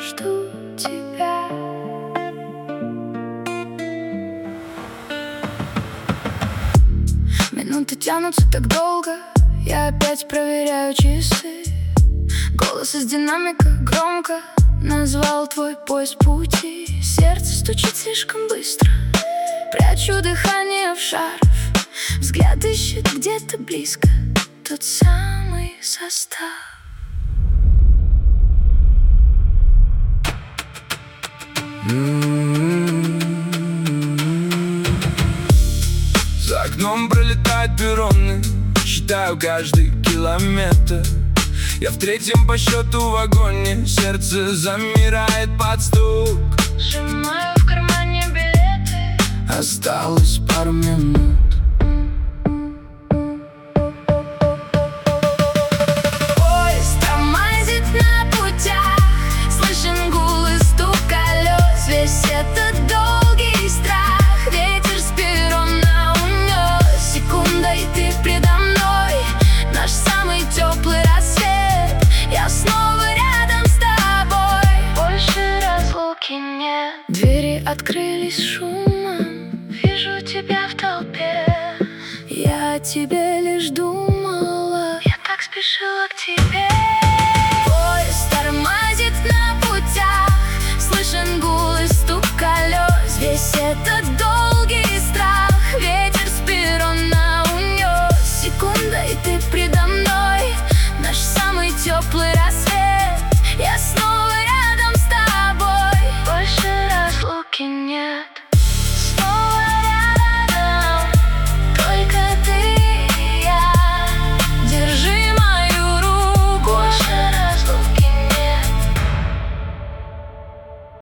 жду тебя. Минуты тянутся так долго, я опять проверяю часы. Голос из динамика громко назвал твой поиск пути. Сердце стучит слишком быстро, прячу дыхание в шарф. Взгляд ищет где-то близко тот самый состав. За окном пролетают перроны, считаю каждый километр. Я в третьем по счету вагоне, сердце замирает под стук. Сжимаю в кармане билеты, осталось пару минут. поезд тормозит на путях, слышен гул и стук колес. Весь этот долгий страх ветер с перрона унес. Секунда, и ты предо мной, наш самый теплый рассвет. Я снова рядом с тобой, больше разлуки нет. Двери открылись шумом, вижу тебя в толпе. Я о тебе лишь думала, я так спешила к тебе.